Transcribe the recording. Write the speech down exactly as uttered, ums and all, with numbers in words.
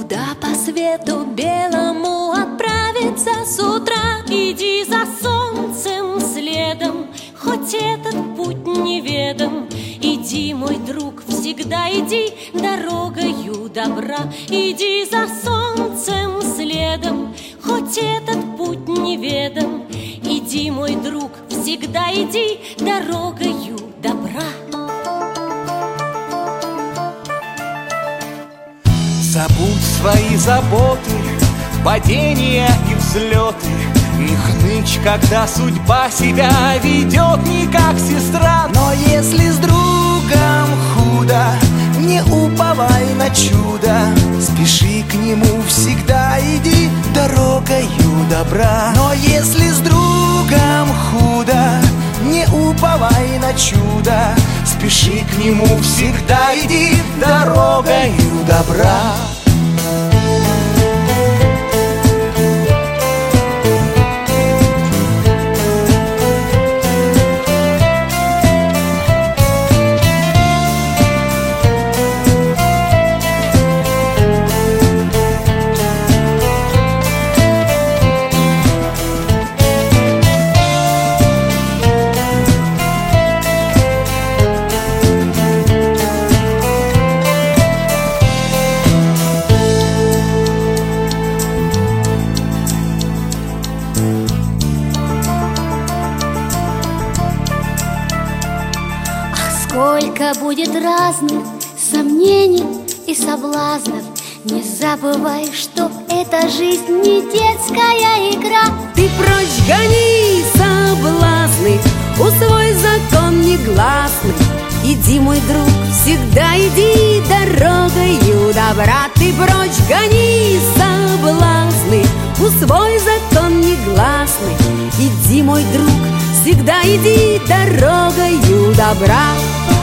Куда по свету белому отправиться с утра? Иди за солнцем следом, хоть этот путь неведом. Иди, мой друг, всегда иди дорогою добра. Иди за солнцем следом, хоть этот путь неведом. Иди, мой друг, всегда иди дорогою добра. Забудь свои заботы, падения и взлеты. Не хнычь, когда судьба себя ведет не как сестра. Но если с другом худо, не уповай на чудо. Спеши к нему, всегда иди дорогою добра. Но если с другом худо, не уповай на чудо. Спеши к нему, всегда иди дорогою добра. Сколько будет разных сомнений и соблазнов, не забывай, что эта жизнь не детская игра. Ты прочь гони соблазны, усвой закон негласный. Иди, мой друг, всегда иди дорогою добра. Ты прочь гони соблазны, усвой закон негласный. Иди, мой друг, всегда иди дорогою добра.